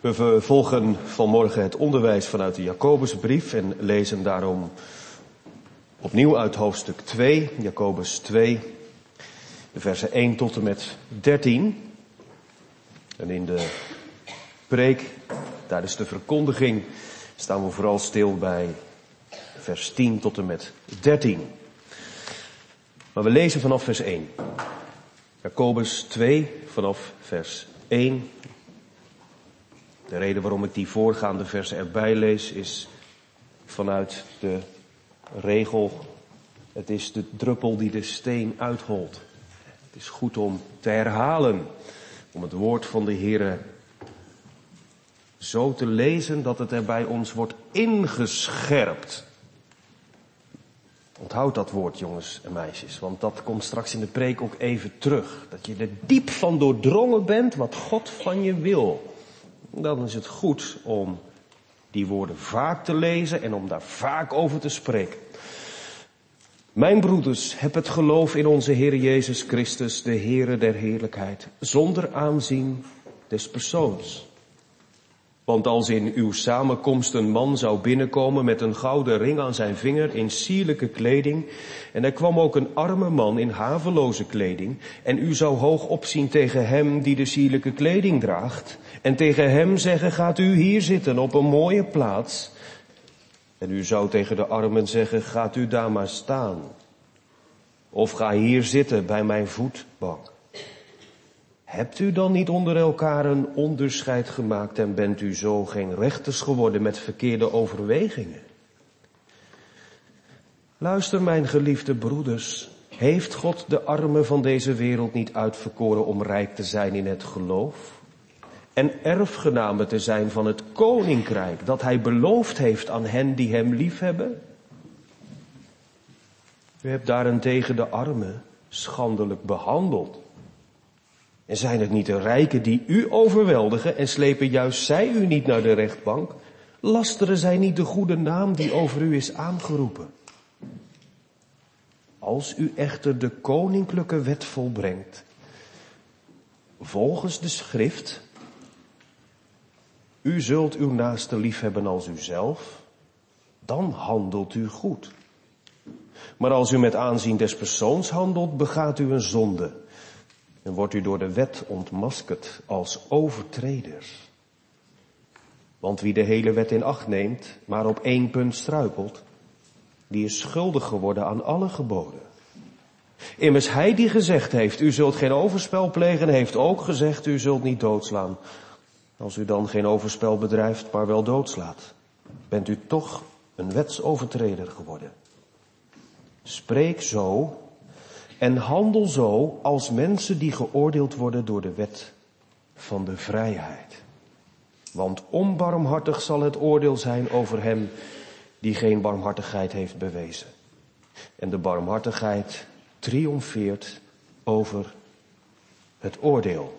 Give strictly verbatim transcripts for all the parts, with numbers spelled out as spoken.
We vervolgen vanmorgen het onderwijs vanuit de Jacobusbrief en lezen daarom opnieuw uit hoofdstuk twee, Jacobus twee, de versen één tot en met dertien. En in de preek, tijdens de verkondiging, staan we vooral stil bij vers tien tot en met dertien. Maar we lezen vanaf vers één. Jacobus twee, vanaf vers één. De reden waarom ik die voorgaande versen erbij lees is vanuit de regel: het is de druppel die de steen uitholt. Het is goed om te herhalen, om het woord van de Heere zo te lezen dat het er bij ons wordt ingescherpt. Onthoud dat woord, jongens en meisjes, want dat komt straks in de preek ook even terug. Dat je er diep van doordrongen bent wat God van je wil. Dan is het goed om die woorden vaak te lezen en om daar vaak over te spreken. Mijn broeders, heb het geloof in onze Heer Jezus Christus, de Heere der heerlijkheid, zonder aanzien des persoons. Want als in uw samenkomst een man zou binnenkomen met een gouden ring aan zijn vinger in sierlijke kleding, en er kwam ook een arme man in haveloze kleding, en u zou hoog opzien tegen hem die de sierlijke kleding draagt, en tegen hem zeggen: gaat u hier zitten op een mooie plaats. En u zou tegen de armen zeggen: gaat u daar maar staan. Of ga hier zitten bij mijn voetbank. Hebt u dan niet onder elkaar een onderscheid gemaakt en bent u zo geen rechters geworden met verkeerde overwegingen? Luister, mijn geliefde broeders, heeft God de armen van deze wereld niet uitverkoren om rijk te zijn in het geloof en erfgenamen te zijn van het koninkrijk dat hij beloofd heeft aan hen die hem liefhebben? U hebt daarentegen de armen schandelijk behandeld. En zijn het niet de rijken die u overweldigen en slepen juist zij u niet naar de rechtbank? Lasteren zij niet de goede naam die over u is aangeroepen? Als u echter de koninklijke wet volbrengt, volgens de schrift: u zult uw naaste liefhebben als uzelf, dan handelt u goed. Maar als u met aanzien des persoons handelt, begaat u een zonde en wordt u door de wet ontmaskerd als overtreders. Want wie de hele wet in acht neemt, maar op één punt struikelt, die is schuldig geworden aan alle geboden. Immers hij die gezegd heeft: u zult geen overspel plegen, heeft ook gezegd: u zult niet doodslaan. Als u dan geen overspel bedrijft, maar wel doodslaat, bent u toch een wetsovertreder geworden. Spreek zo en handel zo als mensen die geoordeeld worden door de wet van de vrijheid. Want onbarmhartig zal het oordeel zijn over hem die geen barmhartigheid heeft bewezen. En de barmhartigheid triomfeert over het oordeel.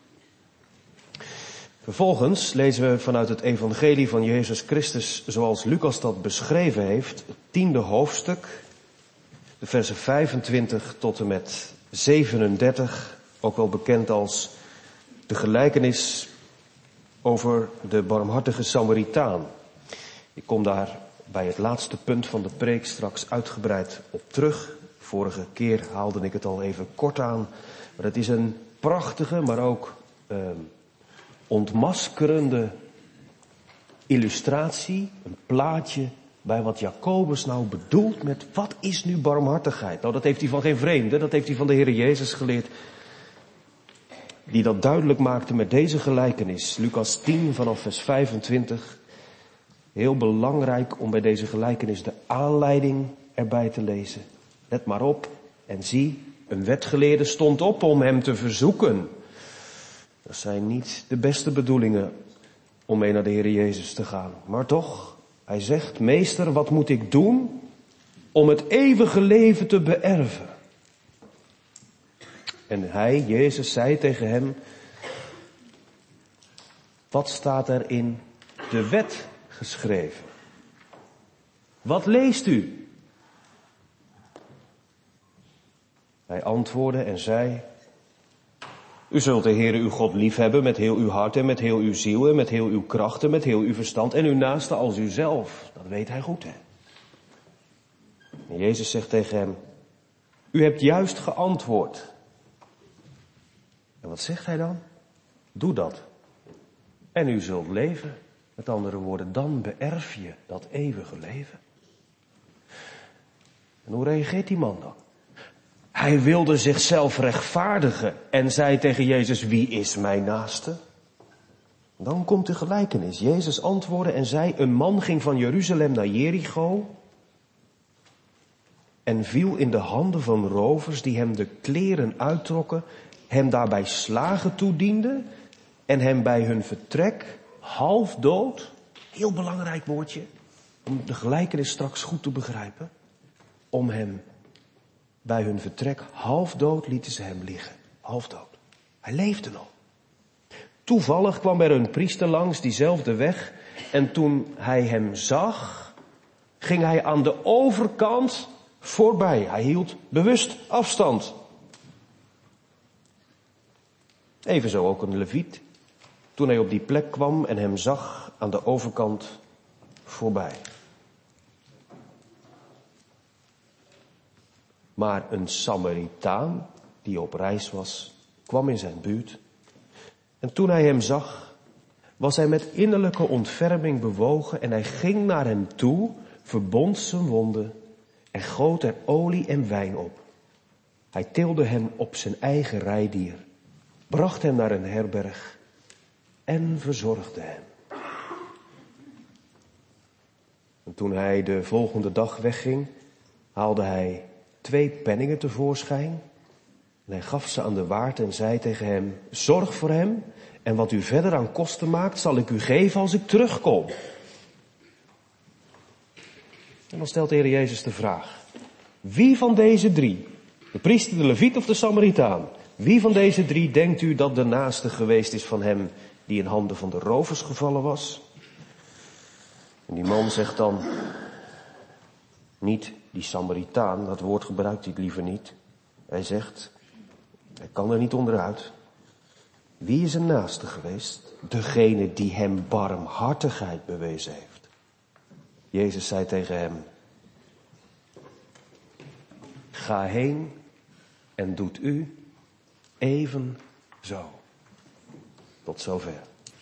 Vervolgens lezen we vanuit het evangelie van Jezus Christus zoals Lucas dat beschreven heeft, het tiende hoofdstuk, de versen vijfentwintig tot en met zevenendertig, ook wel bekend als de gelijkenis over de barmhartige Samaritaan. Ik kom daar bij het laatste punt van de preek straks uitgebreid op terug. Vorige keer haalde ik het al even kort aan, maar het is een prachtige, maar ook eh, ontmaskerende illustratie, een plaatje bij wat Jacobus nou bedoelt met wat is nu barmhartigheid. Nou, dat heeft hij van geen vreemde, dat heeft hij van de Heer Jezus geleerd, die dat duidelijk maakte met deze gelijkenis. Lucas tien vanaf vers vijfentwintig. Heel belangrijk om bij deze gelijkenis de aanleiding erbij te lezen. Let maar op en zie, een wetgeleerde stond op om hem te verzoeken. Dat zijn niet de beste bedoelingen om mee naar de Heer Jezus te gaan. Maar toch, hij zegt: meester, wat moet ik doen om het eeuwige leven te beërven? En hij, Jezus, zei tegen hem: wat staat er in de wet geschreven? Wat leest u? Hij antwoordde en zei: U zult de Heere uw God liefhebben met heel uw hart en met heel uw ziel en met heel uw kracht en met heel uw verstand en uw naaste als uzelf. Dat weet hij goed, hè. En Jezus zegt tegen hem, u hebt juist geantwoord. En wat zegt hij dan? Doe dat. En u zult leven. Met andere woorden, dan beërf je dat eeuwige leven. En hoe reageert die man dan? Hij wilde zichzelf rechtvaardigen en zei tegen Jezus, wie is mijn naaste? Dan komt de gelijkenis. Jezus antwoordde en zei, een man ging van Jeruzalem naar Jericho en viel in de handen van rovers die hem de kleren uittrokken, hem daarbij slagen toedienden en hem bij hun vertrek half dood, heel belangrijk woordje, om de gelijkenis straks goed te begrijpen, om hem bij hun vertrek half dood lieten ze hem liggen. Half dood. Hij leefde nog. Toevallig kwam er een priester langs diezelfde weg en toen hij hem zag, ging hij aan de overkant voorbij. Hij hield bewust afstand. Evenzo ook een leviet. Toen hij op die plek kwam en hem zag, aan de overkant voorbij. Maar een Samaritaan, die op reis was, kwam in zijn buurt. En toen hij hem zag, was hij met innerlijke ontferming bewogen en hij ging naar hem toe, verbond zijn wonden en goot er olie en wijn op. Hij tilde hem op zijn eigen rijdier, bracht hem naar een herberg en verzorgde hem. En toen hij de volgende dag wegging, haalde hij twee penningen tevoorschijn en hij gaf ze aan de waard en zei tegen hem, zorg voor hem en wat u verder aan kosten maakt zal ik u geven als ik terugkom. En dan stelt de Heer Jezus de vraag, wie van deze drie, de priester, de leviet of de Samaritaan, wie van deze drie denkt u dat de naaste geweest is van hem die in handen van de rovers gevallen was? En die man zegt dan, niet die Samaritaan, dat woord gebruikt hij liever niet. Hij zegt, hij kan er niet onderuit. Wie is een naaste geweest? Degene die hem barmhartigheid bewezen heeft. Jezus zei tegen hem, ga heen en doet u even zo. Tot zover.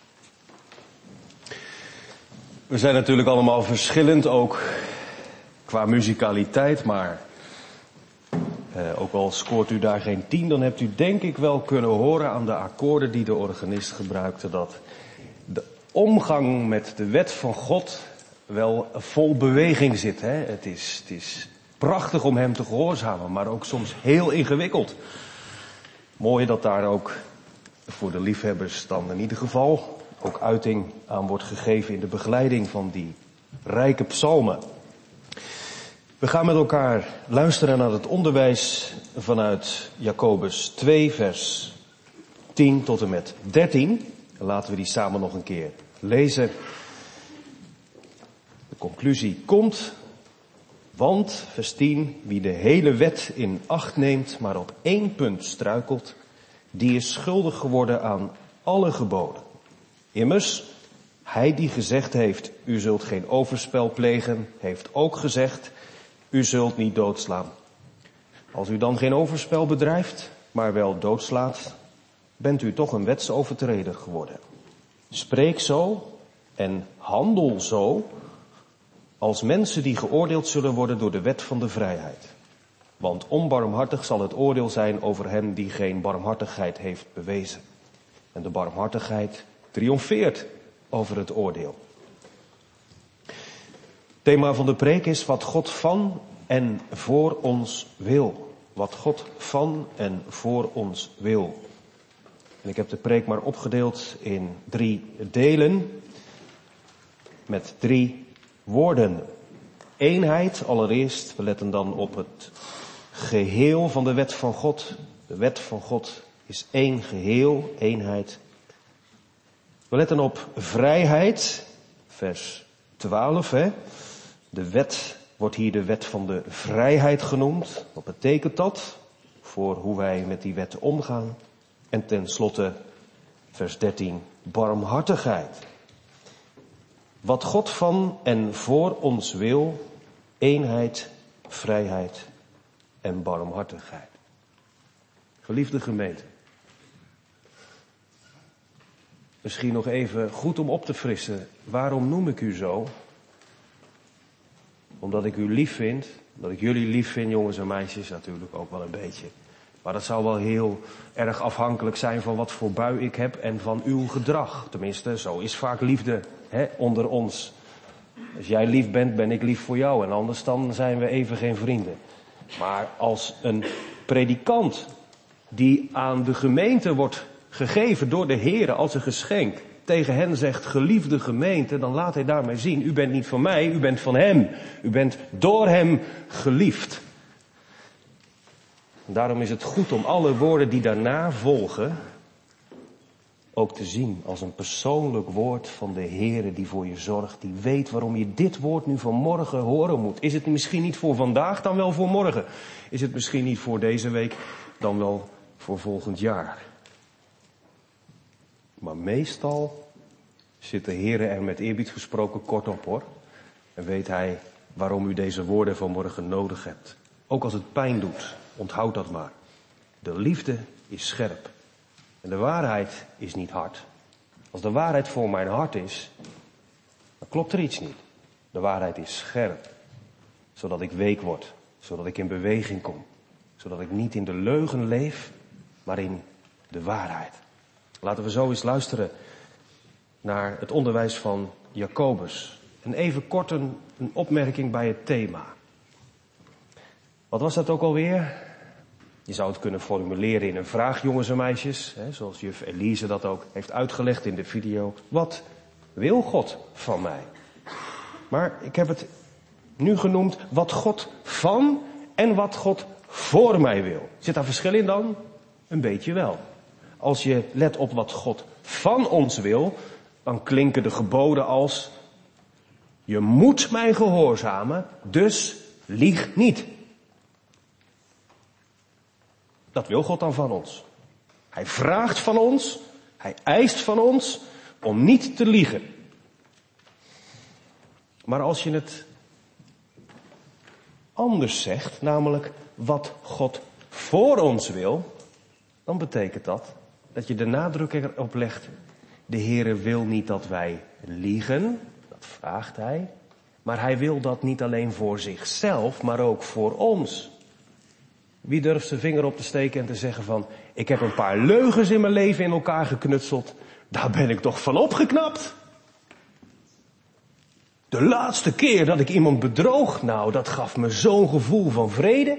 We zijn natuurlijk allemaal verschillend, ook qua muzikaliteit, maar eh, ook al scoort u daar geen tien, dan hebt u denk ik wel kunnen horen aan de akkoorden die de organist gebruikte, dat de omgang met de wet van God wel vol beweging zit. Hè? Het is, het is prachtig om hem te gehoorzamen, maar ook soms heel ingewikkeld. Mooi dat daar ook voor de liefhebbers dan in ieder geval ook uiting aan wordt gegeven in de begeleiding van die rijke psalmen. We gaan met elkaar luisteren naar het onderwijs vanuit Jacobus twee, vers tien tot en met dertien. Laten we die samen nog een keer lezen. De conclusie komt, want, vers tien, wie de hele wet in acht neemt, maar op één punt struikelt, die is schuldig geworden aan alle geboden. Immers, hij die gezegd heeft, u zult geen overspel plegen, heeft ook gezegd, u zult niet doodslaan. Als u dan geen overspel bedrijft, maar wel doodslaat, bent u toch een wetsovertreder geworden. Spreek zo en handel zo als mensen die geoordeeld zullen worden door de wet van de vrijheid. Want onbarmhartig zal het oordeel zijn over hem die geen barmhartigheid heeft bewezen. En de barmhartigheid triomfeert over het oordeel. Het thema van de preek is wat God van en voor ons wil. Wat God van en voor ons wil. En ik heb de preek maar opgedeeld in drie delen met drie woorden. Eenheid allereerst, we letten dan op het geheel van de wet van God. De wet van God is één geheel, eenheid. We letten op vrijheid, vers twaalf. Hè. De wet wordt hier de wet van de vrijheid genoemd. Wat betekent dat voor hoe wij met die wet omgaan? En tenslotte vers dertien, barmhartigheid. Wat God van en voor ons wil, eenheid, vrijheid en barmhartigheid. Geliefde gemeente. Misschien nog even goed om op te frissen. Waarom noem ik u zo? Omdat ik u lief vind. Omdat ik jullie lief vind, jongens en meisjes, natuurlijk ook wel een beetje. Maar dat zou wel heel erg afhankelijk zijn van wat voor bui ik heb en van uw gedrag. Tenminste, zo is vaak liefde hè, onder ons. Als jij lief bent, ben ik lief voor jou. En anders dan zijn we even geen vrienden. Maar als een predikant die aan de gemeente wordt gegeven door de Heer als een geschenk, tegen hen zegt, geliefde gemeente, dan laat hij daarmee zien, u bent niet van mij, u bent van hem. U bent door hem geliefd. Daarom is het goed om alle woorden die daarna volgen ook te zien als een persoonlijk woord van de Heere die voor je zorgt, die weet waarom je dit woord nu vanmorgen horen moet. Is het misschien niet voor vandaag, dan wel voor morgen? Is het misschien niet voor deze week, dan wel voor volgend jaar? Maar meestal zit de Heere er met eerbied gesproken kort op hoor. En weet hij waarom u deze woorden vanmorgen nodig hebt. Ook als het pijn doet, onthoud dat maar. De liefde is scherp. En de waarheid is niet hard. Als de waarheid voor mijn hart is, dan klopt er iets niet. De waarheid is scherp. Zodat ik week word. Zodat ik in beweging kom. Zodat ik niet in de leugen leef, maar in de waarheid. Laten we zo eens luisteren naar het onderwijs van Jacobus. En even kort een, een opmerking bij het thema. Wat was dat ook alweer? Je zou het kunnen formuleren in een vraag, jongens en meisjes. Hè, zoals juf Elise dat ook heeft uitgelegd in de video. Wat wil God van mij? Maar ik heb het nu genoemd wat God van en wat God voor mij wil. Zit daar verschil in dan? Een beetje wel. Als je let op wat God van ons wil, dan klinken de geboden als: je moet mij gehoorzamen, dus lieg niet. Dat wil God dan van ons. Hij vraagt van ons, hij eist van ons om niet te liegen. Maar als je het anders zegt, namelijk wat God voor ons wil, dan betekent dat dat je de nadruk erop legt: de Heere wil niet dat wij liegen, dat vraagt hij, maar hij wil dat niet alleen voor zichzelf, maar ook voor ons. Wie durft zijn vinger op te steken en te zeggen van: ik heb een paar leugens in mijn leven in elkaar geknutseld, daar ben ik toch van opgeknapt. De laatste keer dat ik iemand bedroog, nou dat gaf me zo'n gevoel van vrede.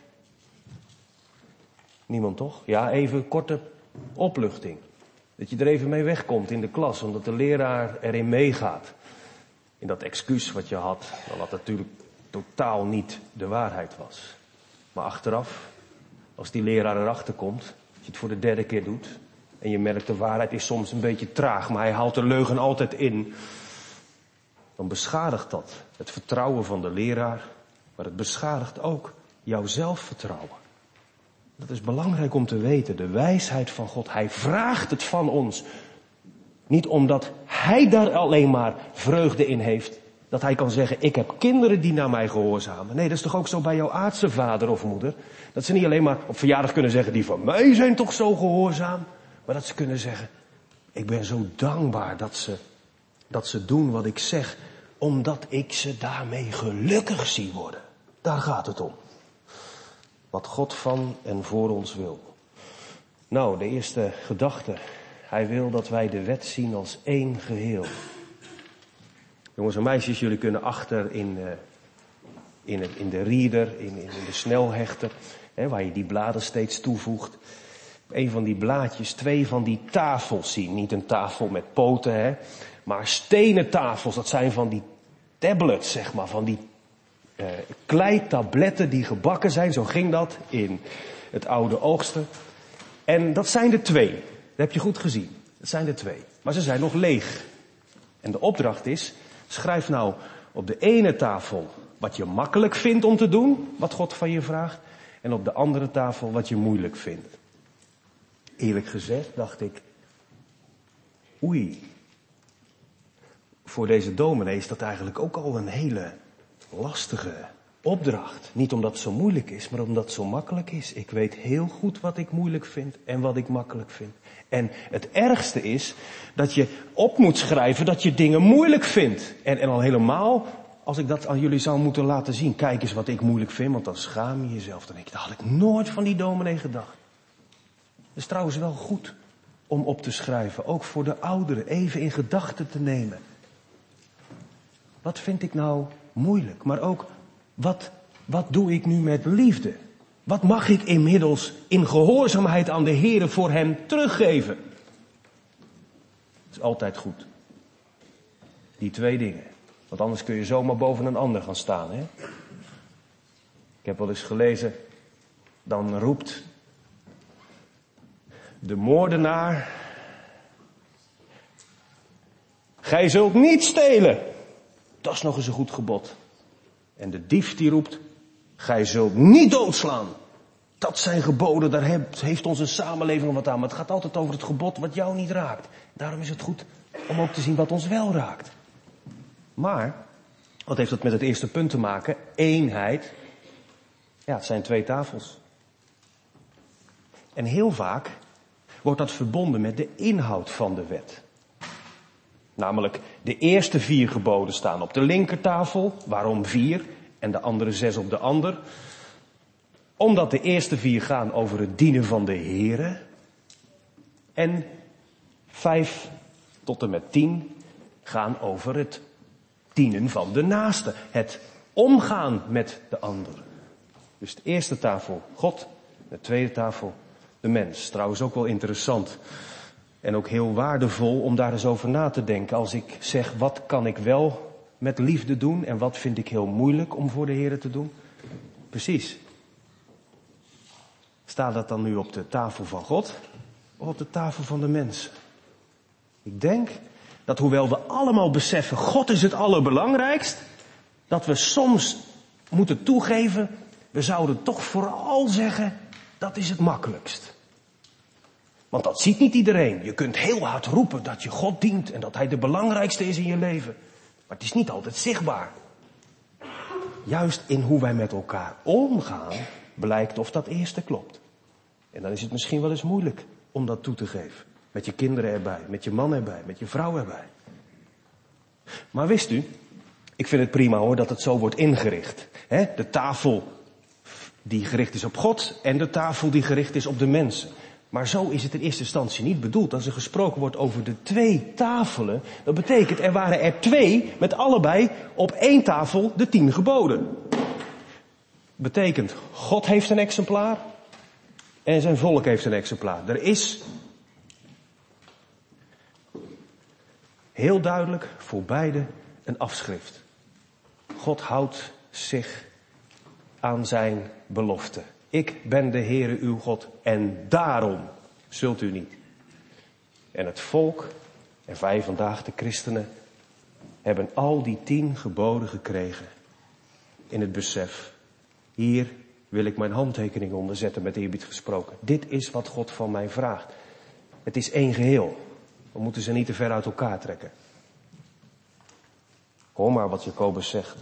Niemand toch? Ja, even korte opluchting. Dat je er even mee wegkomt in de klas, omdat de leraar erin meegaat. In dat excuus wat je had, dat het natuurlijk totaal niet de waarheid was. Maar achteraf, als die leraar erachter komt, als je het voor de derde keer doet, en je merkt de waarheid is soms een beetje traag, maar hij haalt de leugen altijd in, dan beschadigt dat het vertrouwen van de leraar, maar het beschadigt ook jouw zelfvertrouwen. Dat is belangrijk om te weten, de wijsheid van God. Hij vraagt het van ons. Niet omdat hij daar alleen maar vreugde in heeft. Dat hij kan zeggen, ik heb kinderen die naar mij gehoorzamen. Nee, dat is toch ook zo bij jouw aardse vader of moeder. Dat ze niet alleen maar op verjaardag kunnen zeggen, die van mij zijn toch zo gehoorzaam. Maar dat ze kunnen zeggen, ik ben zo dankbaar dat ze, dat ze doen wat ik zeg. Omdat ik ze daarmee gelukkig zie worden. Daar gaat het om. Wat God van en voor ons wil. Nou, de eerste gedachte. Hij wil dat wij de wet zien als één geheel. Jongens en meisjes, jullie kunnen achter in, uh, in, het, in de reader, in, in de snelhechter, hè, waar je die bladen steeds toevoegt. Een van die blaadjes, twee van die tafels zien. Niet een tafel met poten, hè, maar stenen tafels. Dat zijn van die tablets, zeg maar, van die uh, kleitabletten die gebakken zijn. Zo ging dat in het oude Oogsten. En dat zijn er twee. Dat heb je goed gezien. Dat zijn er twee. Maar ze zijn nog leeg. En de opdracht is, schrijf nou op de ene tafel wat je makkelijk vindt om te doen, wat God van je vraagt. En op de andere tafel wat je moeilijk vindt. Eerlijk gezegd dacht ik, oei, voor deze dominee is dat eigenlijk ook al een hele lastige opdracht. Niet omdat het zo moeilijk is, maar omdat het zo makkelijk is. Ik weet heel goed wat ik moeilijk vind en wat ik makkelijk vind. En het ergste is dat je op moet schrijven dat je dingen moeilijk vindt. En, en al helemaal, als ik dat aan jullie zou moeten laten zien, kijk eens wat ik moeilijk vind, want dan schaam je jezelf. Dan denk ik, dat had ik nooit van die dominee gedacht. Het is trouwens wel goed om op te schrijven, ook voor de ouderen, even in gedachten te nemen. Wat vind ik nou moeilijk? Maar ook, wat, wat doe ik nu met liefde? Wat mag ik inmiddels in gehoorzaamheid aan de Heere voor hem teruggeven? Dat is altijd goed. Die twee dingen. Want anders kun je zomaar boven een ander gaan staan. Hè? Ik heb wel eens gelezen, dan roept de moordenaar, gij zult niet stelen. Dat is nog eens een goed gebod. En de dief die roept, gij zult niet doodslaan. Dat zijn geboden, daar heeft onze samenleving wat aan. Maar het gaat altijd over het gebod wat jou niet raakt. Daarom is het goed om ook te zien wat ons wel raakt. Maar, wat heeft dat met het eerste punt te maken? Eenheid. Ja, het zijn twee tafels. En heel vaak wordt dat verbonden met de inhoud van de wet. Namelijk, de eerste vier geboden staan op de linkertafel. Waarom vier? En de andere zes op de ander. Omdat de eerste vier gaan over het dienen van de Heere. En vijf tot en met tien gaan over het dienen van de naaste. Het omgaan met de ander. Dus de eerste tafel God, de tweede tafel de mens. Trouwens ook wel interessant. En ook heel waardevol om daar eens over na te denken. Als ik zeg, wat kan ik wel met liefde doen en wat vind ik heel moeilijk om voor de Heere te doen? Precies. Staat dat dan nu op de tafel van God of op de tafel van de mens? Ik denk dat hoewel we allemaal beseffen, God is het allerbelangrijkst, dat we soms moeten toegeven, we zouden toch vooral zeggen, dat is het makkelijkst. Want dat ziet niet iedereen. Je kunt heel hard roepen dat je God dient en dat Hij de belangrijkste is in je leven. Maar het is niet altijd zichtbaar. Juist in hoe wij met elkaar omgaan, blijkt of dat eerste klopt. En dan is het misschien wel eens moeilijk om dat toe te geven. Met je kinderen erbij, met je man erbij, met je vrouw erbij. Maar wist u, ik vind het prima hoor dat het zo wordt ingericht. He, de tafel die gericht is op God en de tafel die gericht is op de mensen. Maar zo is het in eerste instantie niet bedoeld. Als er gesproken wordt over de twee tafelen, dat betekent er waren er twee met allebei op één tafel de tien geboden. Betekent, God heeft een exemplaar en zijn volk heeft een exemplaar. Er is heel duidelijk voor beide een afschrift. God houdt zich aan zijn belofte. Ik ben de Heere uw God en daarom zult u niet. En het volk, en wij vandaag de christenen, hebben al die tien geboden gekregen. In het besef, hier wil ik mijn handtekening onder zetten met eerbied gesproken. Dit is wat God van mij vraagt. Het is één geheel. We moeten ze niet te ver uit elkaar trekken. Hoor maar wat Jacobus zegt.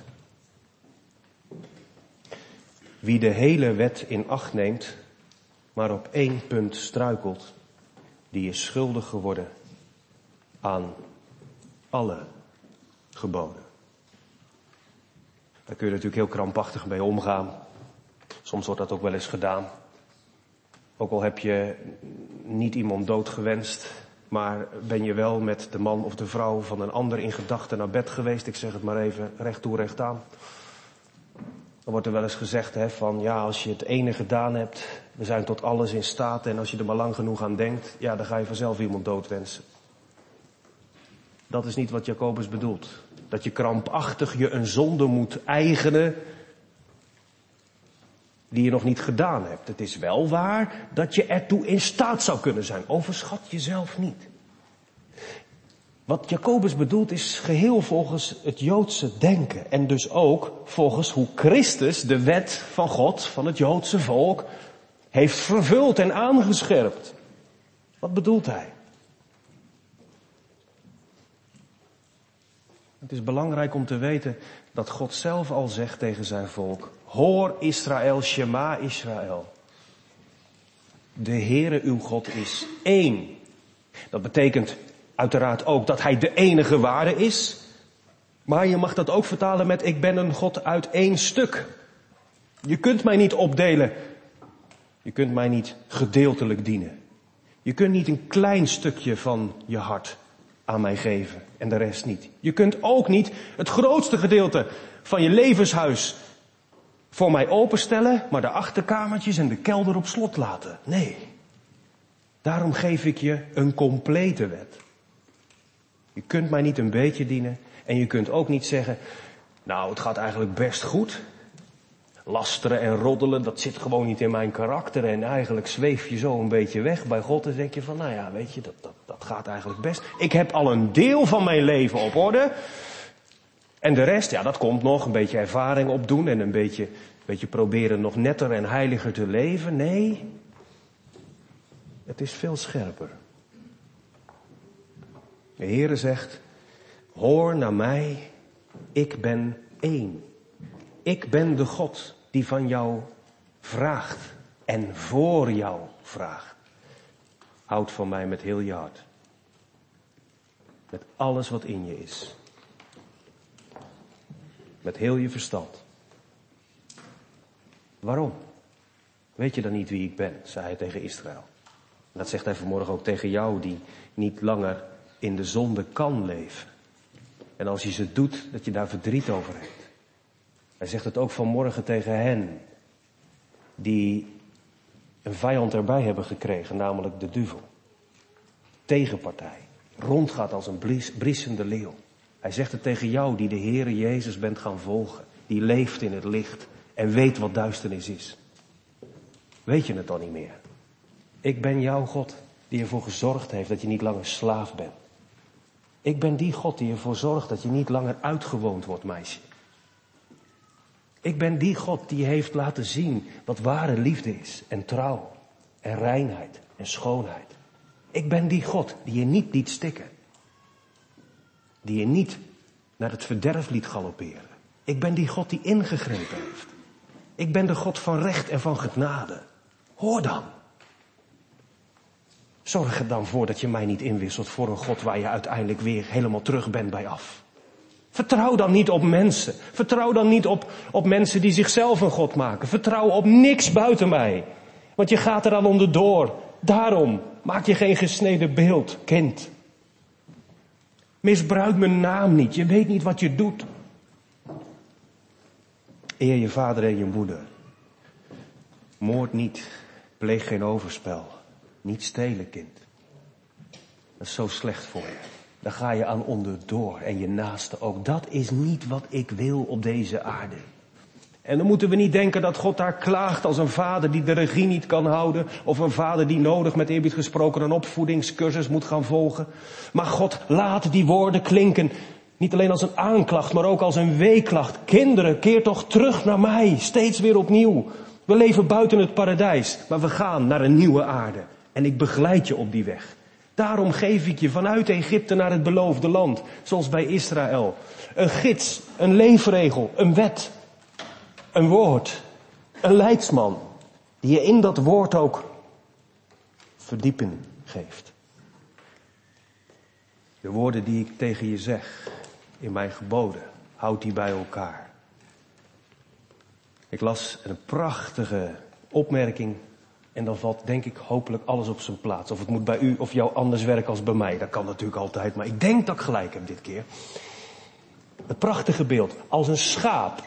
Wie de hele wet in acht neemt, maar op één punt struikelt, die is schuldig geworden aan alle geboden. Daar kun je natuurlijk heel krampachtig mee omgaan. Soms wordt dat ook wel eens gedaan. Ook al heb je niet iemand dood gewenst, maar ben je wel met de man of de vrouw van een ander in gedachten naar bed geweest. Ik zeg het maar even recht toe, recht aan. Dan wordt er wel eens gezegd hè, van ja, als je het ene gedaan hebt, we zijn tot alles in staat en als je er maar lang genoeg aan denkt, ja, dan ga je vanzelf iemand doodwensen. Dat is niet wat Jacobus bedoelt. Dat je krampachtig je een zonde moet eigenen die je nog niet gedaan hebt. Het is wel waar dat je ertoe in staat zou kunnen zijn. Overschat jezelf niet. Wat Jacobus bedoelt is geheel volgens het Joodse denken. En dus ook volgens hoe Christus de wet van God, van het Joodse volk, heeft vervuld en aangescherpt. Wat bedoelt hij? Het is belangrijk om te weten dat God zelf al zegt tegen zijn volk: hoor Israël, Shema Israël. De Heere uw God is één. Dat betekent uiteraard ook dat hij de enige ware is. Maar je mag dat ook vertalen met: ik ben een God uit één stuk. Je kunt mij niet opdelen. Je kunt mij niet gedeeltelijk dienen. Je kunt niet een klein stukje van je hart aan mij geven en de rest niet. Je kunt ook niet het grootste gedeelte van je levenshuis voor mij openstellen, maar de achterkamertjes en de kelder op slot laten. Nee. Daarom geef ik je een complete wet. Je kunt mij niet een beetje dienen en je kunt ook niet zeggen: nou, het gaat eigenlijk best goed. Lasteren en roddelen, dat zit gewoon niet in mijn karakter. En eigenlijk zweef je zo een beetje weg bij God en denk je van: nou ja, weet je, dat, dat, dat gaat eigenlijk best. Ik heb al een deel van mijn leven op orde. En de rest, ja, dat komt nog. Een beetje ervaring opdoen en een beetje, een beetje proberen nog netter en heiliger te leven. Nee, het is veel scherper. De Heere zegt: hoor naar mij, ik ben één. Ik ben de God die van jou vraagt en voor jou vraagt. Houd van mij met heel je hart. Met alles wat in je is. Met heel je verstand. Waarom? Weet je dan niet wie ik ben, zei hij tegen Israël. En dat zegt hij vanmorgen ook tegen jou die niet langer in de zonde kan leven. En als je ze doet, dat je daar verdriet over hebt. Hij zegt het ook vanmorgen tegen hen die een vijand erbij hebben gekregen, namelijk de duivel. Tegenpartij. Rondgaat als een bries, briesende leeuw. Hij zegt het tegen jou die de Heere Jezus bent gaan volgen. Die leeft in het licht en weet wat duisternis is. Weet je het dan niet meer? Ik ben jouw God die ervoor gezorgd heeft dat je niet langer slaaf bent. Ik ben die God die ervoor zorgt dat je niet langer uitgewoond wordt, meisje. Ik ben die God die heeft laten zien wat ware liefde is en trouw en reinheid en schoonheid. Ik ben die God die je niet liet stikken. Die je niet naar het verderf liet galopperen. Ik ben die God die ingegrepen heeft. Ik ben de God van recht en van genade. Hoor dan. Zorg er dan voor dat je mij niet inwisselt voor een God waar je uiteindelijk weer helemaal terug bent bij af. Vertrouw dan niet op mensen. Vertrouw dan niet op, op mensen die zichzelf een God maken. Vertrouw op niks buiten mij. Want je gaat er aan onderdoor. Daarom maak je geen gesneden beeld, kind. Misbruik mijn naam niet. Je weet niet wat je doet. Eer je vader en je moeder. Moord niet. Pleeg geen overspel. Niet stelen, kind. Dat is zo slecht voor je. Daar ga je aan onderdoor en je naaste ook. Dat is niet wat ik wil op deze aarde. En dan moeten we niet denken dat God daar klaagt als een vader die de regie niet kan houden. Of een vader die nodig, met eerbied gesproken, een opvoedingscursus moet gaan volgen. Maar God laat die woorden klinken. Niet alleen als een aanklacht, maar ook als een weeklacht. Kinderen, keer toch terug naar mij. Steeds weer opnieuw. We leven buiten het paradijs, maar we gaan naar een nieuwe aarde. En ik begeleid je op die weg. Daarom geef ik je vanuit Egypte naar het beloofde land, zoals bij Israël. Een gids, een leefregel, een wet, een woord, een leidsman, die je in dat woord ook verdieping geeft. De woorden die ik tegen je zeg, in mijn geboden, houd die bij elkaar. Ik las een prachtige opmerking. En dan valt, denk ik, hopelijk alles op zijn plaats. Of het moet bij u of jou anders werken als bij mij. Dat kan natuurlijk altijd, maar ik denk dat ik gelijk heb dit keer. Het prachtige beeld. Als een schaap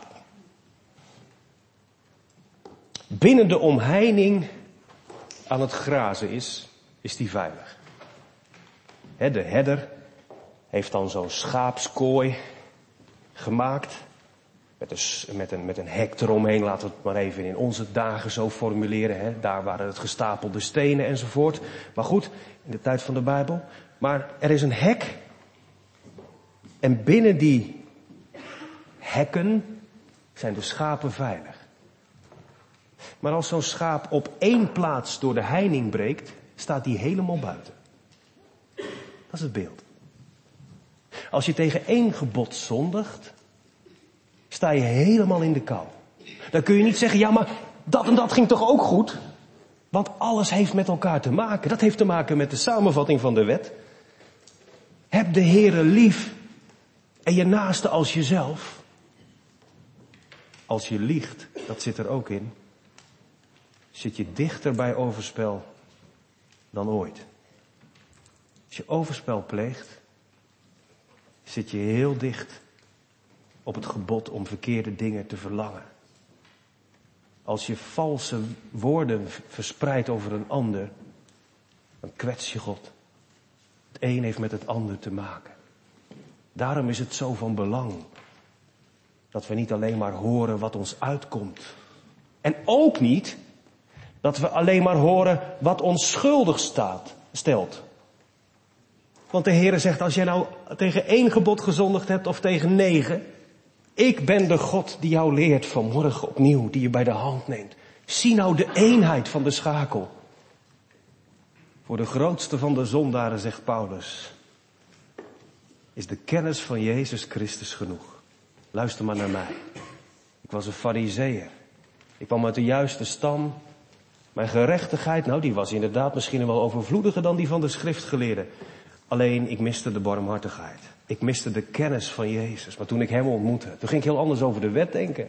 binnen de omheining aan het grazen is, is die veilig. He, de herder heeft dan zo'n schaapskooi gemaakt. Met een, met, een, met een hek eromheen, laten we het maar even in onze dagen zo formuleren. Hè? Daar waren het gestapelde stenen enzovoort. Maar goed, in de tijd van de Bijbel. Maar er is een hek. En binnen die hekken zijn de schapen veilig. Maar als zo'n schaap op één plaats door de heining breekt, staat die helemaal buiten. Dat is het beeld. Als je tegen één gebod zondigt, sta je helemaal in de kou. Dan kun je niet zeggen, ja maar dat en dat ging toch ook goed? Want alles heeft met elkaar te maken. Dat heeft te maken met de samenvatting van de wet. Heb de Heere lief en je naaste als jezelf. Als je liegt, dat zit er ook in, zit je dichter bij overspel dan ooit. Als je overspel pleegt, zit je heel dicht op het gebod om verkeerde dingen te verlangen. Als je valse woorden verspreidt over een ander, dan kwets je God. Het een heeft met het ander te maken. Daarom is het zo van belang dat we niet alleen maar horen wat ons uitkomt. En ook niet dat we alleen maar horen wat ons schuldig staat, stelt. Want de Heere zegt, als jij nou tegen één gebod gezondigd hebt of tegen negen, ik ben de God die jou leert vanmorgen opnieuw, die je bij de hand neemt. Zie nou de eenheid van de schakel. Voor de grootste van de zondaren, zegt Paulus, is de kennis van Jezus Christus genoeg. Luister maar naar mij. Ik was een farizeeër. Ik kwam uit de juiste stam. Mijn gerechtigheid, nou die was inderdaad misschien wel overvloediger dan die van de schriftgeleerden. Alleen ik miste de barmhartigheid. Ik miste de kennis van Jezus. Maar toen ik hem ontmoette, toen ging ik heel anders over de wet denken.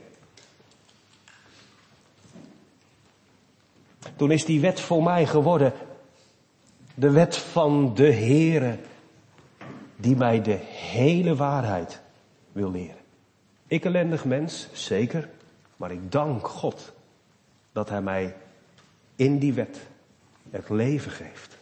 Toen is die wet voor mij geworden de wet van de Heere, die mij de hele waarheid wil leren. Ik ellendig mens, zeker, maar ik dank God dat hij mij in die wet het leven geeft.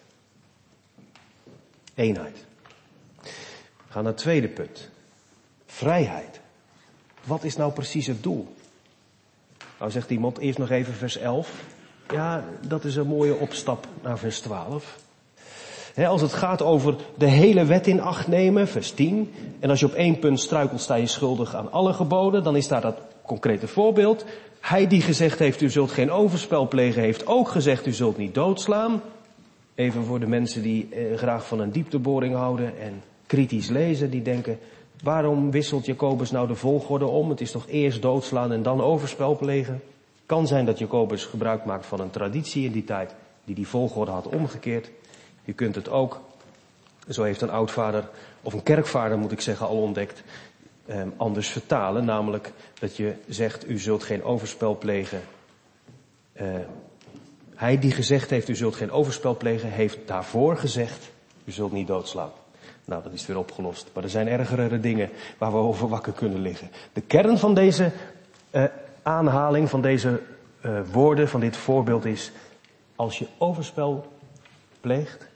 Eenheid. We gaan naar het tweede punt. Vrijheid. Wat is nou precies het doel? Nou zegt iemand eerst nog even vers elf. Ja, dat is een mooie opstap naar vers twaalf. He, als het gaat over de hele wet in acht nemen, vers tien. En als je op één punt struikelt, sta je schuldig aan alle geboden. Dan is daar dat concrete voorbeeld. Hij die gezegd heeft, u zult geen overspel plegen, heeft ook gezegd, u zult niet doodslaan. Even voor de mensen die eh, graag van een diepteboring houden en kritisch lezen. Die denken, waarom wisselt Jacobus nou de volgorde om? Het is toch eerst doodslaan en dan overspel plegen? Kan zijn dat Jacobus gebruik maakt van een traditie in die tijd die die volgorde had omgekeerd. Je kunt het ook, zo heeft een oudvader, of een kerkvader moet ik zeggen, al ontdekt, eh, anders vertalen. Namelijk dat je zegt, u zult geen overspel plegen. Uh, hij die gezegd heeft, u zult geen overspel plegen, heeft daarvoor gezegd, u zult niet doodslaan. Nou, dat is weer opgelost. Maar er zijn ergere dingen waar we over wakker kunnen liggen. De kern van deze uh, aanhaling, van deze uh, woorden, van dit voorbeeld is, als je overspel pleegt,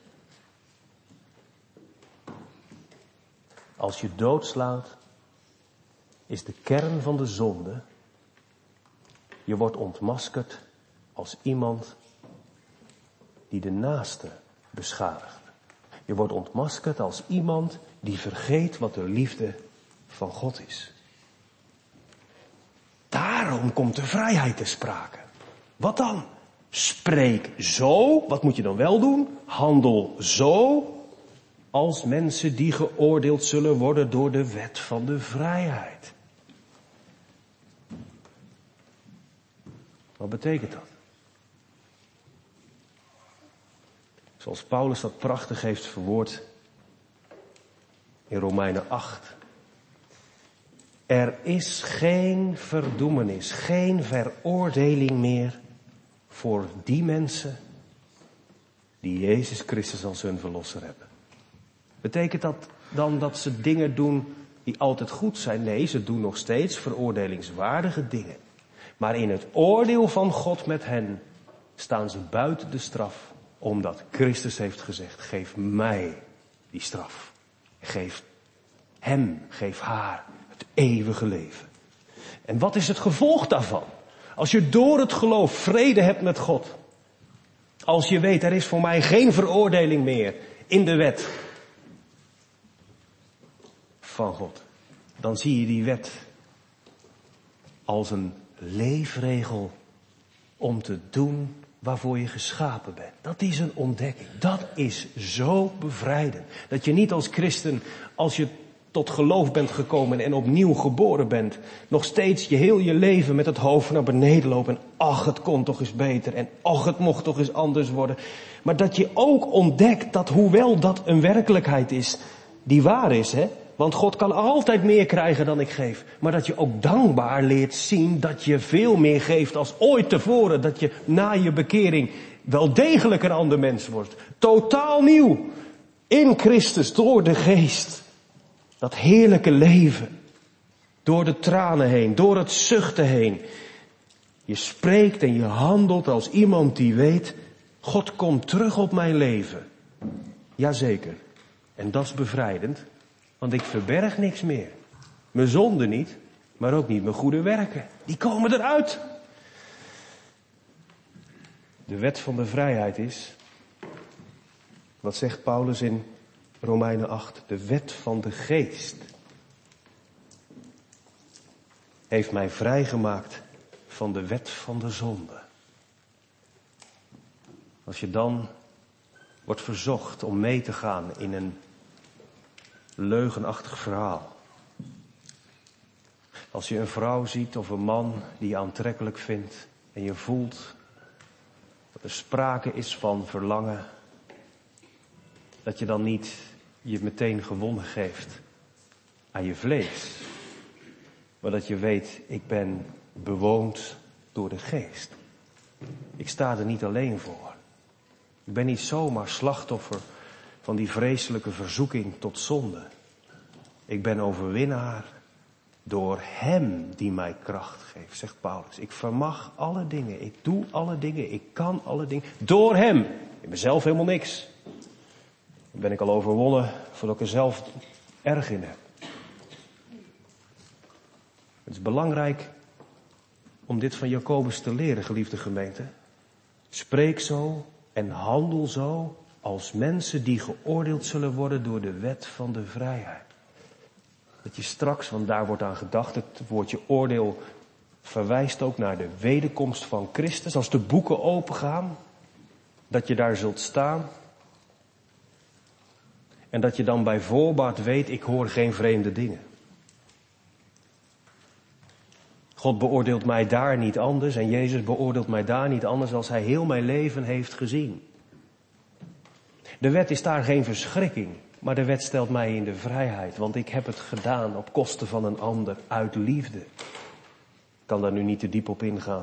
als je doodslaat, is de kern van de zonde, je wordt ontmaskerd als iemand die de naaste beschadigt. Je wordt ontmaskerd als iemand die vergeet wat de liefde van God is. Daarom komt de vrijheid ter sprake. Wat dan? Spreek zo, wat moet je dan wel doen? Handel zo, als mensen die geoordeeld zullen worden door de wet van de vrijheid. Wat betekent dat? Zoals Paulus dat prachtig heeft verwoord in Romeinen acht. Er is geen verdoemenis, geen veroordeling meer voor die mensen die Jezus Christus als hun verlosser hebben. Betekent dat dan dat ze dingen doen die altijd goed zijn? Nee, ze doen nog steeds veroordelingswaardige dingen. Maar in het oordeel van God met hen staan ze buiten de straf, omdat Christus heeft gezegd, geef mij die straf. Geef hem, geef haar het eeuwige leven. En wat is het gevolg daarvan? Als je door het geloof vrede hebt met God. Als je weet, er is voor mij geen veroordeling meer in de wet van God. Dan zie je die wet als een leefregel om te doen waarvoor je geschapen bent. Dat is een ontdekking. Dat is zo bevrijdend. Dat je niet als christen, als je tot geloof bent gekomen en opnieuw geboren bent, nog steeds je heel je leven met het hoofd naar beneden lopen en ach, het kon toch eens beter en ach, het mocht toch eens anders worden. Maar dat je ook ontdekt dat hoewel dat een werkelijkheid is die waar is, hè, want God kan altijd meer krijgen dan ik geef. Maar dat je ook dankbaar leert zien dat je veel meer geeft als ooit tevoren. Dat je na je bekering wel degelijk een ander mens wordt. Totaal nieuw. In Christus, door de geest. Dat heerlijke leven. Door de tranen heen, door het zuchten heen. Je spreekt en je handelt als iemand die weet, God komt terug op mijn leven. Jazeker. En dat is bevrijdend. Want ik verberg niks meer. Mijn zonde niet, maar ook niet mijn goede werken. Die komen eruit. De wet van de vrijheid is, wat zegt Paulus in Romeinen acht, de wet van de geest heeft mij vrijgemaakt van de wet van de zonde. Als je dan wordt verzocht om mee te gaan in een leugenachtig verhaal. Als je een vrouw ziet of een man die je aantrekkelijk vindt en je voelt dat er sprake is van verlangen, dat je dan niet je meteen gewonnen geeft aan je vlees, maar dat je weet, ik ben bewoond door de geest. Ik sta er niet alleen voor. Ik ben niet zomaar slachtoffer van die vreselijke verzoeking tot zonde. Ik ben overwinnaar door hem die mij kracht geeft, zegt Paulus. Ik vermag alle dingen, ik doe alle dingen, ik kan alle dingen. Door hem. Ik ben zelf helemaal niks. Dan ben ik al overwonnen voordat ik er zelf erg in heb. Het is belangrijk om dit van Jacobus te leren, geliefde gemeente. Spreek zo en handel zo als mensen die geoordeeld zullen worden door de wet van de vrijheid. Dat je straks, want daar wordt aan gedacht, het woordje oordeel verwijst ook naar de wederkomst van Christus. Als de boeken opengaan, dat je daar zult staan. En dat je dan bij voorbaat weet, ik hoor geen vreemde dingen. God beoordeelt mij daar niet anders en Jezus beoordeelt mij daar niet anders als hij heel mijn leven heeft gezien. De wet is daar geen verschrikking, maar de wet stelt mij in de vrijheid, want ik heb het gedaan op kosten van een ander, uit liefde. Ik kan daar nu niet te diep op ingaan.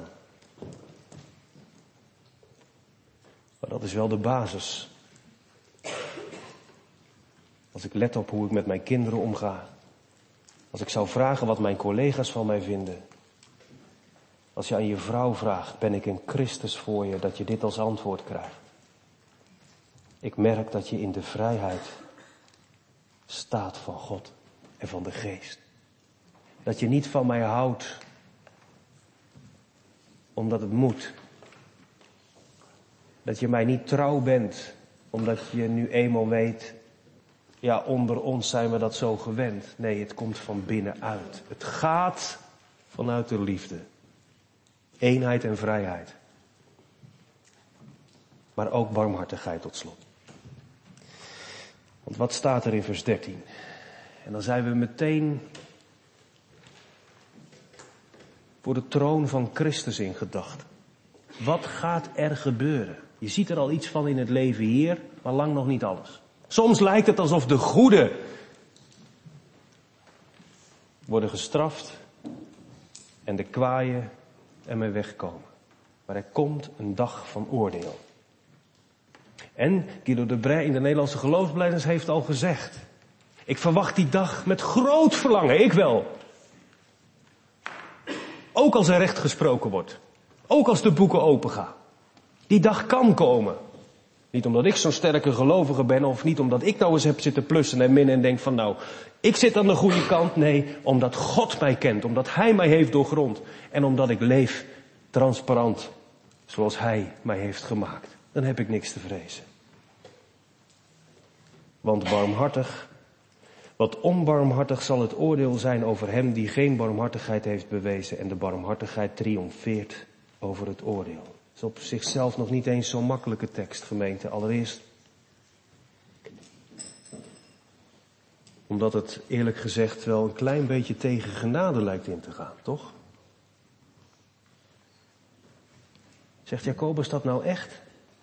Maar dat is wel de basis. Als ik let op hoe ik met mijn kinderen omga. Als ik zou vragen wat mijn collega's van mij vinden. Als je aan je vrouw vraagt, ben ik een Christus voor je, dat je dit als antwoord krijgt. Ik merk dat je in de vrijheid staat van God en van de geest. Dat je niet van mij houdt omdat het moet. Dat je mij niet trouw bent omdat je nu eenmaal weet, ja, onder ons zijn we dat zo gewend. Nee, het komt van binnenuit. Het gaat vanuit de liefde. Eenheid en vrijheid. Maar ook barmhartigheid tot slot. Want wat staat er in vers dertien? En dan zijn we meteen voor de troon van Christus in gedachten. Wat gaat er gebeuren? Je ziet er al iets van in het leven hier, maar lang nog niet alles. Soms lijkt het alsof de goeden worden gestraft en de kwaaien ermee wegkomen. Maar er komt een dag van oordeel. En Guido de Brij in de Nederlandse geloofsbelijdenis heeft al gezegd, ik verwacht die dag met groot verlangen, ik wel. Ook als er recht gesproken wordt. Ook als de boeken opengaan. Die dag kan komen. Niet omdat ik zo'n sterke gelovige ben of niet omdat ik nou eens heb zitten plussen en minnen en denk van nou, ik zit aan de goede kant. Nee, omdat God mij kent, omdat Hij mij heeft doorgrond. En omdat ik leef transparant zoals Hij mij heeft gemaakt. Dan heb ik niks te vrezen. Want barmhartig, wat onbarmhartig zal het oordeel zijn over hem die geen barmhartigheid heeft bewezen. En de barmhartigheid triomfeert over het oordeel. is op zichzelf nog niet eens zo'n makkelijke tekst, gemeente. Allereerst omdat het eerlijk gezegd wel een klein beetje tegen genade lijkt in te gaan, toch? Zegt Jacobus dat nou echt?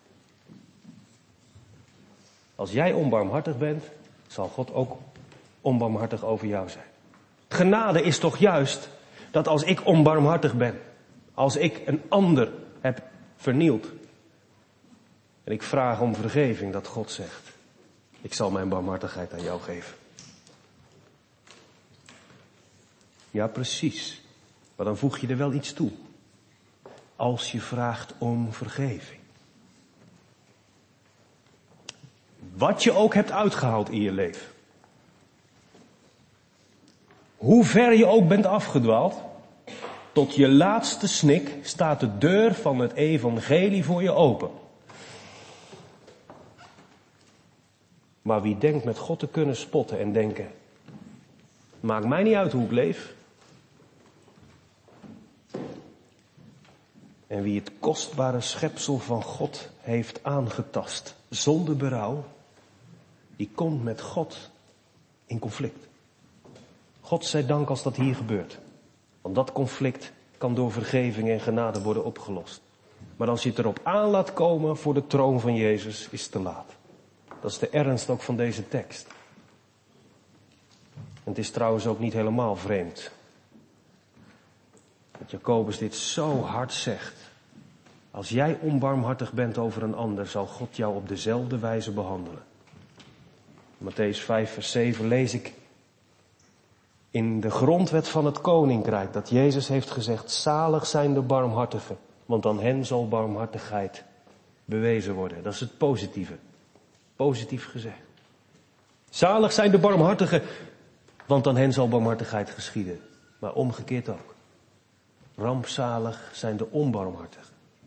Als jij onbarmhartig bent, zal God ook onbarmhartig over jou zijn. Genade is toch juist dat als ik onbarmhartig ben, als ik een ander heb vernield en ik vraag om vergeving, dat God zegt, ik zal mijn barmhartigheid aan jou geven. Ja, precies. Maar dan voeg je er wel iets toe. Als je vraagt om vergeving. Wat je ook hebt uitgehaald in je leven. Hoe ver je ook bent afgedwaald. Tot je laatste snik staat de deur van het evangelie voor je open. Maar wie denkt met God te kunnen spotten en denken, maakt mij niet uit hoe ik leef. En wie het kostbare schepsel van God heeft aangetast zonder berouw, die komt met God in conflict. God zij dank als dat hier gebeurt. Want dat conflict kan door vergeving en genade worden opgelost. Maar als je het erop aan laat komen voor de troon van Jezus, is het te laat. Dat is de ernst ook van deze tekst. En het is trouwens ook niet helemaal vreemd dat Jacobus dit zo hard zegt. Als jij onbarmhartig bent over een ander, zal God jou op dezelfde wijze behandelen. Matthäus vijf vers zeven lees ik in de grondwet van het koninkrijk dat Jezus heeft gezegd, zalig zijn de barmhartigen, want aan hen zal barmhartigheid bewezen worden. Dat is het positieve. Positief gezegd. Zalig zijn de barmhartigen, want aan hen zal barmhartigheid geschieden. Maar omgekeerd ook. Rampzalig zijn de onbarmhartigen.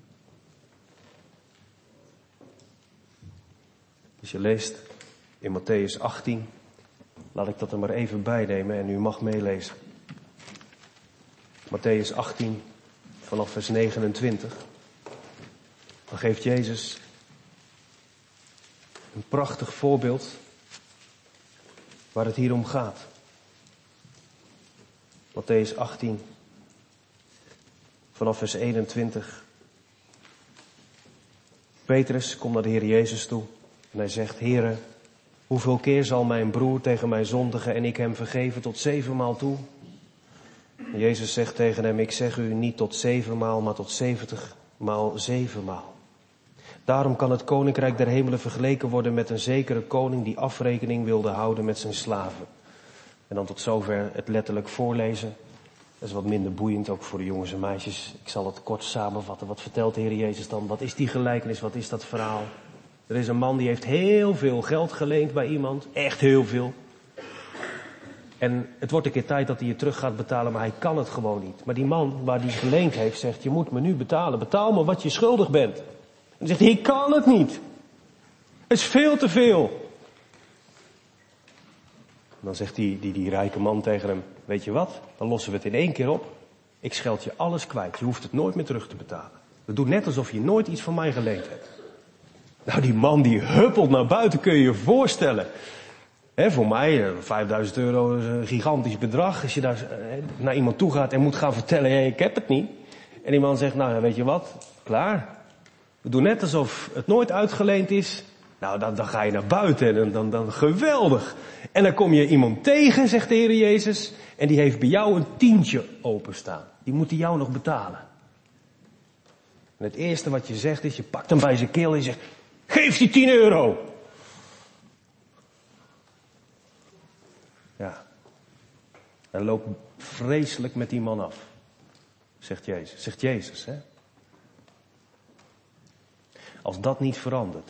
Dus je leest in Matthäus achttien, laat ik dat er maar even bij nemen en u mag meelezen. Matthäus achttien, vanaf vers negenentwintig. Dan geeft Jezus een prachtig voorbeeld waar het hier om gaat. Matthäus achttien, vanaf vers eenentwintig. Petrus komt naar de Heer Jezus toe en hij zegt, Heere, hoeveel keer zal mijn broer tegen mij zondigen en ik hem vergeven tot zevenmaal toe? En Jezus zegt tegen hem, ik zeg u niet tot zevenmaal, maar tot zeventigmaal zevenmaal. Daarom kan het koninkrijk der hemelen vergeleken worden met een zekere koning die afrekening wilde houden met zijn slaven. En dan tot zover het letterlijk voorlezen. Dat is wat minder boeiend, ook voor de jongens en meisjes. Ik zal het kort samenvatten. Wat vertelt de Heer Jezus dan? Wat is die gelijkenis? Wat is dat verhaal? Er is een man die heeft heel veel geld geleend bij iemand. Echt heel veel. En het wordt een keer tijd dat hij je terug gaat betalen, maar hij kan het gewoon niet. Maar die man waar die geleend heeft zegt, je moet me nu betalen. Betaal me wat je schuldig bent. En dan zegt hij, ik kan het niet. Het is veel te veel. En dan zegt die, die, die rijke man tegen hem, weet je wat? Dan lossen we het in één keer op. Ik scheld je alles kwijt. Je hoeft het nooit meer terug te betalen. We doen net alsof je nooit iets van mij geleend hebt. Nou, die man die huppelt naar buiten, kun je je voorstellen. He, voor mij, vijfduizend euro is een gigantisch bedrag. Als je daar he, naar iemand toe gaat en moet gaan vertellen, hey, ik heb het niet. En die man zegt, nou weet je wat, klaar. We doen net alsof het nooit uitgeleend is. Nou, dan, dan ga je naar buiten en dan, dan, dan geweldig. En dan kom je iemand tegen, zegt de Heer Jezus. En die heeft bij jou een tientje openstaan. Die moet hij jou nog betalen. En het eerste wat je zegt is, je pakt hem bij zijn keel en je zegt, geef die tien euro. Ja. En loopt vreselijk met die man af. Zegt Jezus. Zegt Jezus, hè. Als dat niet verandert.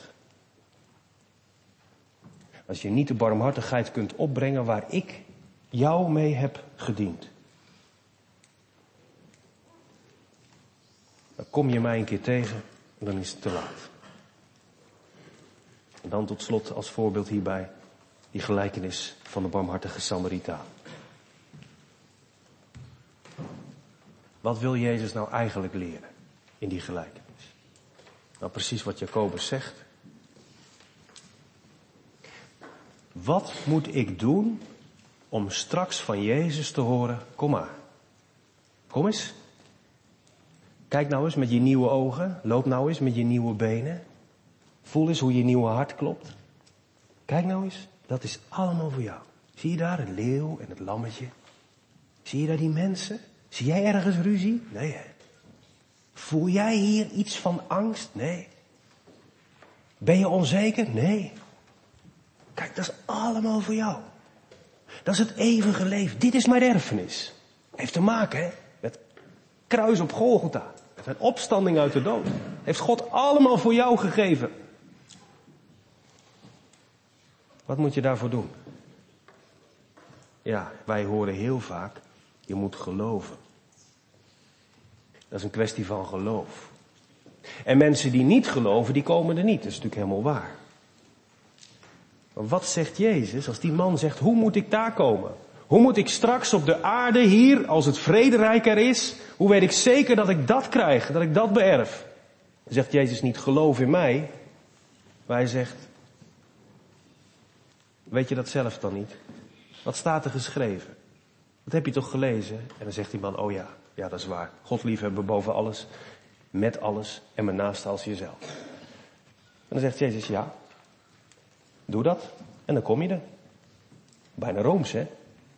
Als je niet de barmhartigheid kunt opbrengen waar ik jou mee heb gediend. Dan kom je mij een keer tegen en dan is het te laat. En dan tot slot als voorbeeld hierbij die gelijkenis van de barmhartige Samaritaan. Wat wil Jezus nou eigenlijk leren in die gelijkenis? Nou, precies wat Jacobus zegt. Wat moet ik doen om straks van Jezus te horen, kom maar. Kom eens. Kijk nou eens met je nieuwe ogen. Loop nou eens met je nieuwe benen. Voel eens hoe je nieuwe hart klopt. Kijk nou eens, dat is allemaal voor jou. Zie je daar het leeuw en het lammetje? Zie je daar die mensen? Zie jij ergens ruzie? Nee, hè? Voel jij hier iets van angst? Nee. Ben je onzeker? Nee. Kijk, dat is allemaal voor jou. Dat is het eeuwige leven. Dit is mijn erfenis. Heeft te maken, hè, met kruis op Golgotha. Met een opstanding uit de dood. Heeft God allemaal voor jou gegeven. Wat moet je daarvoor doen? Ja, wij horen heel vaak, je moet geloven. Dat is een kwestie van geloof. En mensen die niet geloven, die komen er niet. Dat is natuurlijk helemaal waar. Maar wat zegt Jezus als die man zegt, hoe moet ik daar komen? Hoe moet ik straks op de aarde hier, als het vrederijk er is, hoe weet ik zeker dat ik dat krijg, dat ik dat beërf? Dan zegt Jezus niet, geloof in mij. Maar hij zegt, weet je dat zelf dan niet? Wat staat er geschreven? Dat heb je toch gelezen? En dan zegt die man, oh ja, ja dat is waar. God liefhebben boven alles, met alles en mijn naaste als jezelf. En dan zegt Jezus, ja, doe dat en dan kom je er. Bijna Rooms, hè?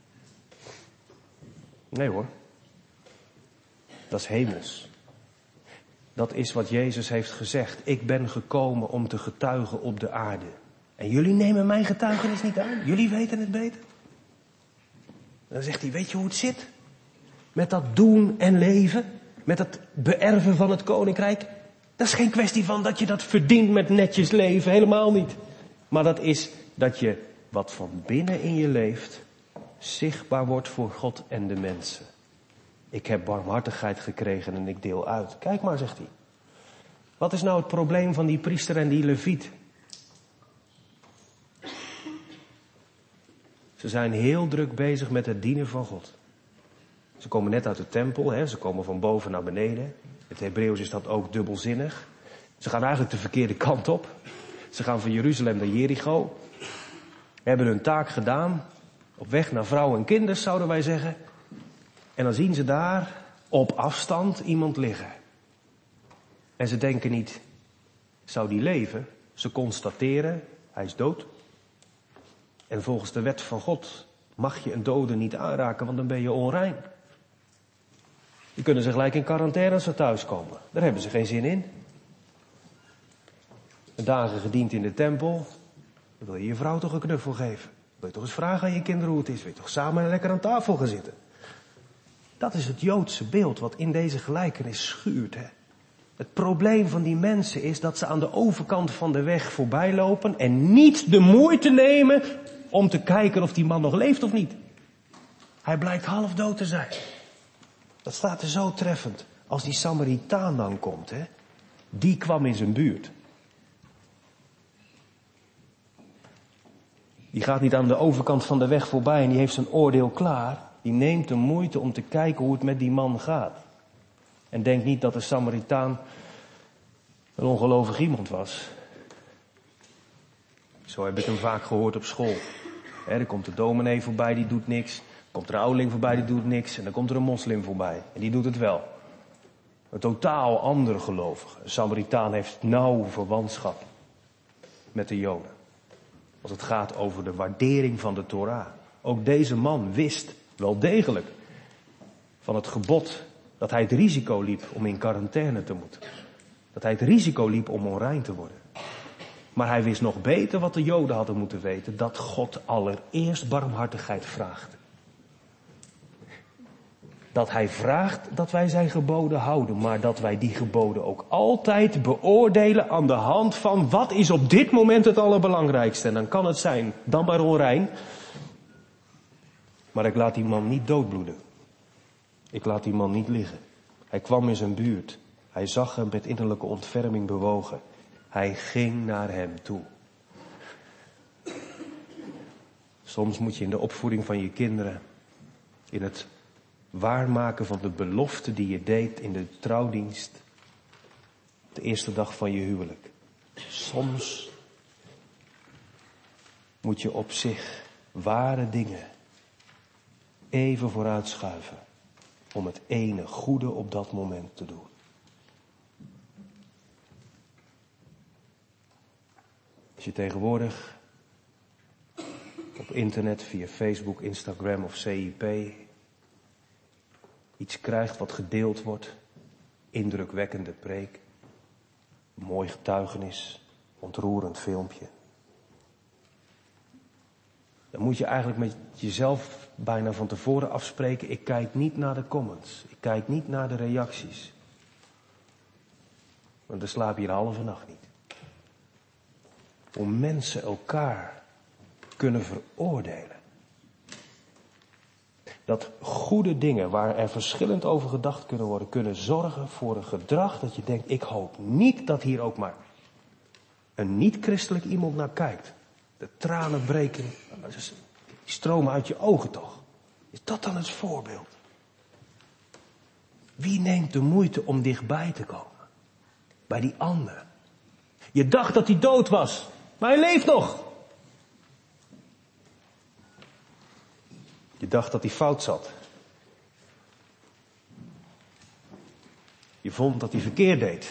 Nee hoor. Dat is hemels. Dat is wat Jezus heeft gezegd. Ik ben gekomen om te getuigen op de aarde. En jullie nemen mijn getuigenis niet aan. Jullie weten het beter. En dan zegt hij, weet je hoe het zit? Met dat doen en leven. Met het beërven van het koninkrijk. Dat is geen kwestie van dat je dat verdient met netjes leven. Helemaal niet. Maar dat is dat je wat van binnen in je leeft zichtbaar wordt voor God en de mensen. Ik heb barmhartigheid gekregen en ik deel uit. Kijk maar, zegt hij. Wat is nou het probleem van die priester en die leviet? Ze zijn heel druk bezig met het dienen van God. Ze komen net uit de tempel, hè? Ze komen van boven naar beneden. In het Hebreeuws is dat ook dubbelzinnig. Ze gaan eigenlijk de verkeerde kant op. Ze gaan van Jeruzalem naar Jericho. Hebben hun taak gedaan. Op weg naar vrouwen en kinderen, zouden wij zeggen. En dan zien ze daar op afstand iemand liggen. En ze denken niet, zou die leven? Ze constateren, hij is dood. En volgens de wet van God mag je een dode niet aanraken, want dan ben je onrein. Die kunnen ze gelijk in quarantaine als ze thuiskomen. Daar hebben ze geen zin in. Dagen gediend in de tempel. Dan wil je je vrouw toch een knuffel geven. Wil je toch eens vragen aan je kinderen hoe het is. Wil je toch samen lekker aan tafel gaan zitten. Dat is het Joodse beeld wat in deze gelijkenis schuurt. Hè? Het probleem van die mensen is dat ze aan de overkant van de weg voorbij lopen en niet de moeite nemen om te kijken of die man nog leeft of niet. Hij blijkt half dood te zijn. Dat staat er zo treffend. Als die Samaritaan dan komt, hè, die kwam in zijn buurt. Die gaat niet aan de overkant van de weg voorbij en die heeft zijn oordeel klaar. Die neemt de moeite om te kijken hoe het met die man gaat. En denkt niet dat de Samaritaan een ongelovig iemand was. Zo heb ik hem vaak gehoord op school. He, er komt de dominee voorbij, die doet niks. Er komt er een ouderling voorbij, die doet niks. En dan komt er een moslim voorbij. En die doet het wel. Een totaal andere gelovige. Een Samaritaan heeft nauw verwantschap met de Joden. Als het gaat over de waardering van de Torah. Ook deze man wist wel degelijk van het gebod dat hij het risico liep om in quarantaine te moeten. Dat hij het risico liep om onrein te worden. Maar hij wist nog beter wat de Joden hadden moeten weten. Dat God allereerst barmhartigheid vraagt. Dat hij vraagt dat wij zijn geboden houden. Maar dat wij die geboden ook altijd beoordelen aan de hand van wat is op dit moment het allerbelangrijkste. En dan kan het zijn, dan maar onrein. Maar ik laat die man niet doodbloeden. Ik laat die man niet liggen. Hij kwam in zijn buurt. Hij zag hem met innerlijke ontferming bewogen. Hij ging naar hem toe. Soms moet je in de opvoeding van je kinderen, in het waarmaken van de belofte die je deed in de trouwdienst, de eerste dag van je huwelijk. Soms moet je op zich ware dingen even vooruitschuiven om het ene goede op dat moment te doen. Als je tegenwoordig op internet via Facebook, Instagram of C I P iets krijgt wat gedeeld wordt, indrukwekkende preek, mooi getuigenis, ontroerend filmpje, dan moet je eigenlijk met jezelf bijna van tevoren afspreken, ik kijk niet naar de comments, ik kijk niet naar de reacties. Want dan slaap je de halve nacht niet. Hoe mensen elkaar kunnen veroordelen. Dat goede dingen waar er verschillend over gedacht kunnen worden, kunnen zorgen voor een gedrag dat je denkt, ik hoop niet dat hier ook maar een niet-christelijk iemand naar kijkt. De tranen breken, die stromen uit je ogen toch. Is dat dan het voorbeeld? Wie neemt de moeite om dichtbij te komen? Bij die ander. Je dacht dat hij dood was, maar hij leeft nog. Je dacht dat hij fout zat. Je vond dat hij verkeerd deed.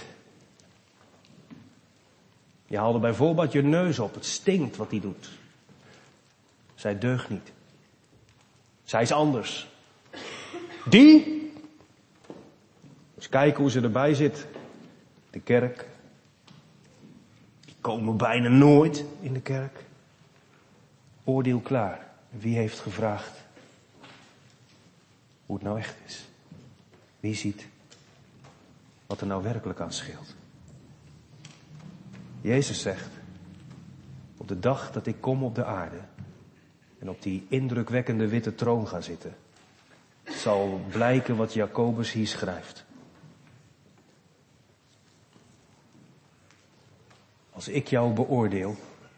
Je haalde bijvoorbeeld je neus op. Het stinkt wat hij doet. Zij deugt niet. Zij is anders. Die? Eens kijken hoe ze erbij zit. De kerk. Die komen bijna nooit in de kerk. Oordeel klaar. Wie heeft gevraagd hoe het nou echt is? Wie ziet wat er nou werkelijk aan scheelt? Jezus zegt, op de dag dat ik kom op de aarde en op die indrukwekkende witte troon ga zitten, zal blijken wat Jacobus hier schrijft. Als ik jou beoordeel,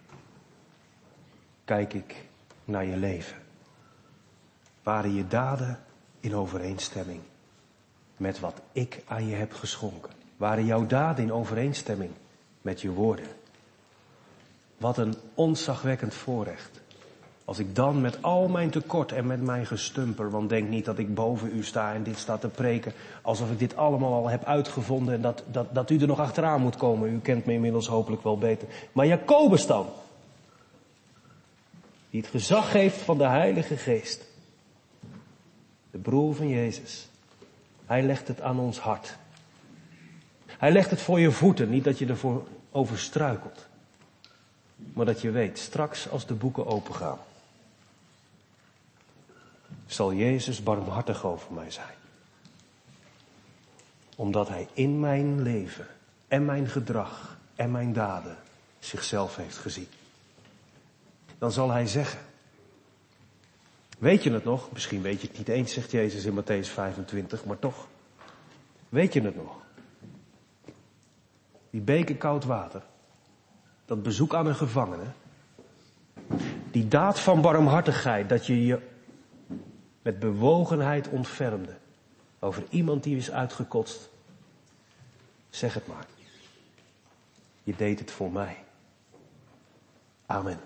kijk ik naar je leven. Waren je daden in overeenstemming met wat ik aan je heb geschonken? Waren jouw daden in overeenstemming met je woorden? Wat een ontzagwekkend voorrecht. Als ik dan met al mijn tekort en met mijn gestumper, want denk niet dat ik boven u sta en dit sta te preken, alsof ik dit allemaal al heb uitgevonden en dat, dat, dat u er nog achteraan moet komen. U kent me inmiddels hopelijk wel beter. Maar Jacobus dan, die het gezag heeft van de Heilige Geest, de broer van Jezus, hij legt het aan ons hart. Hij legt het voor je voeten, niet dat je ervoor over struikelt, maar dat je weet, straks als de boeken opengaan, zal Jezus barmhartig over mij zijn. Omdat hij in mijn leven en mijn gedrag en mijn daden zichzelf heeft gezien. Dan zal hij zeggen, weet je het nog? Misschien weet je het niet eens, zegt Jezus in Mattheüs vijfentwintig, maar toch. Weet je het nog? Die beker koud water. Dat bezoek aan een gevangene. Die daad van barmhartigheid, dat je je met bewogenheid ontfermde over iemand die is uitgekotst. Zeg het maar. Je deed het voor mij. Amen.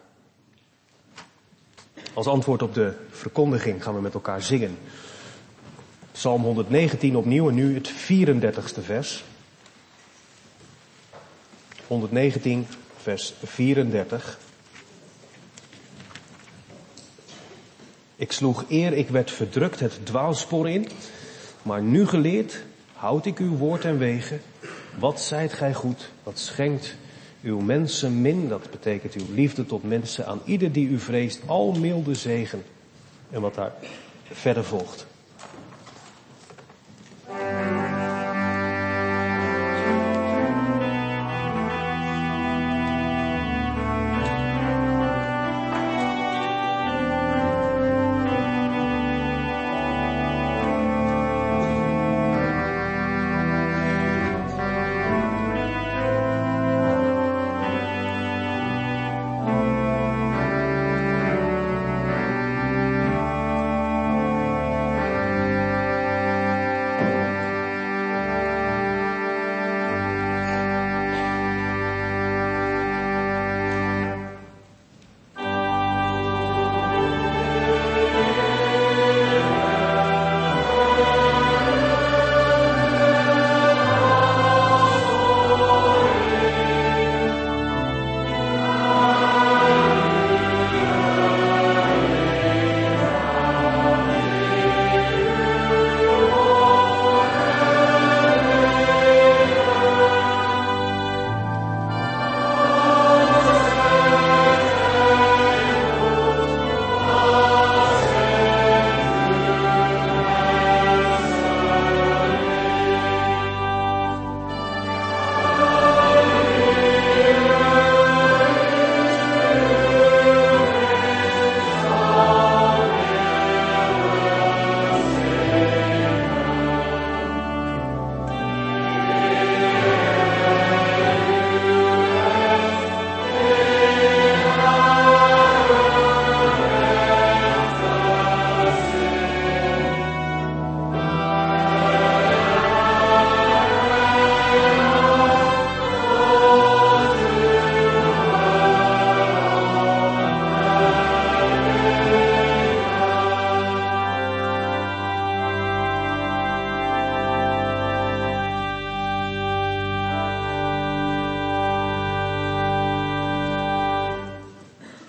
Als antwoord op de verkondiging gaan we met elkaar zingen. Psalm honderdnegentien opnieuw en nu het vierendertigste vers. honderdnegentien vers vierendertig. Ik sloeg eer ik werd verdrukt het dwaalspoor in, maar nu geleerd houd ik uw woord en wegen. Wat zijt gij goed, wat schenkt uw mensen min, dat betekent uw liefde tot mensen, aan ieder die u vreest, al milde zegen. En wat daar verder volgt.